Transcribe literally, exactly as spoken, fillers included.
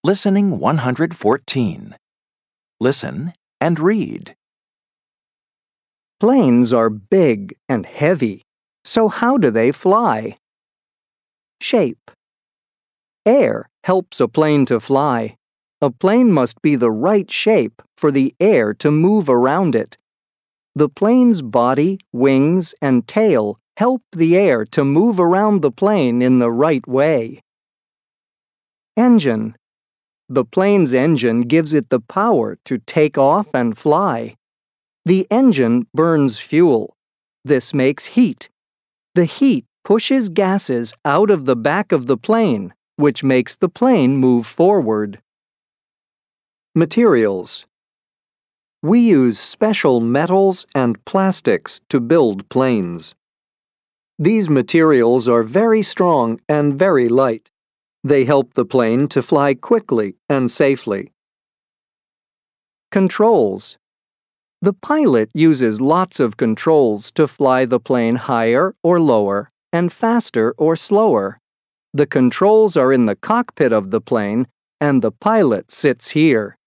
Listening one hundred fourteen. Listen and read. Planes are big and heavy, so how do they fly? Shape. Air helps a plane to fly. A plane must be the right shape for the air to move around it. The plane's body, wings, and tail help the air to move around the plane in the right way. Engine. The plane's engine gives it the power to take off and fly. The engine burns fuel. This makes heat. The heat pushes gases out of the back of the plane, which makes the plane move forward. Materials. We use special metals and plastics to build planes. These materials are very strong and very light. They help the plane to fly quickly and safely. Controls. The pilot uses lots of controls to fly the plane higher or lower and faster or slower. The controls are in the cockpit of the plane, and the pilot sits here.